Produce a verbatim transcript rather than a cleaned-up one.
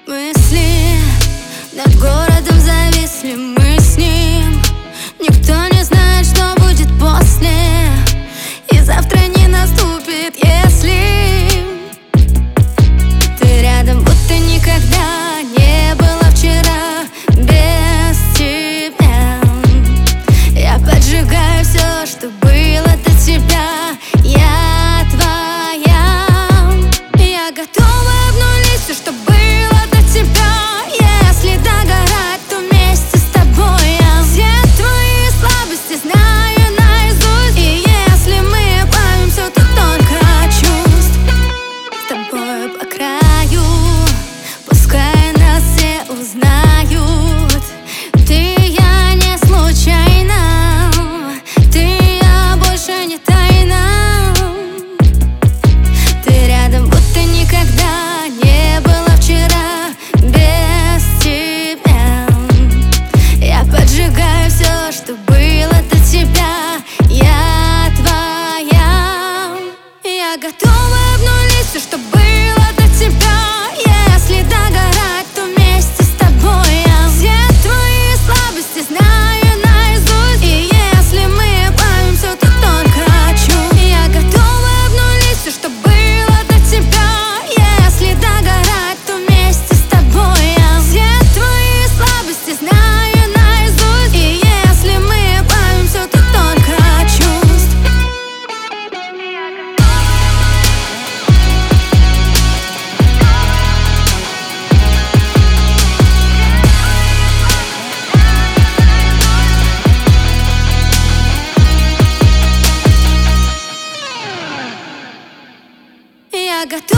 Мысли над городом зависли, мы с ним. Никто не знает, что будет после, и завтра не наступит, если ты рядом, будто никогда не было вчера без тебя. Я поджигаю все, что было до тебя. Я твоя. Я готова обнулить все, что было до тебя. Если догорать, то вместе с тобой я все твои слабости знаю наизусть. И если мы плавимся, то только чувств. С тобой по краю, пускай нас все узнают. Ты и я не случайно, ты и я больше не тайна. Ты рядом, будто никогда не было вчера без тебя. Я поджигаю все, что было до тебя. Я твоя. Я готова обнулить все, что было до тебя. Если догорать, то вместе с тобой я все твои слабости знаю наизусть. И если мы плавимся, то только чувств. Я готова обнулить все, что было до тебя. Если догорать, то вместе с тобой я все твои слабости знаю наизусть. И если мы плавимся, то только чувств. Я готова.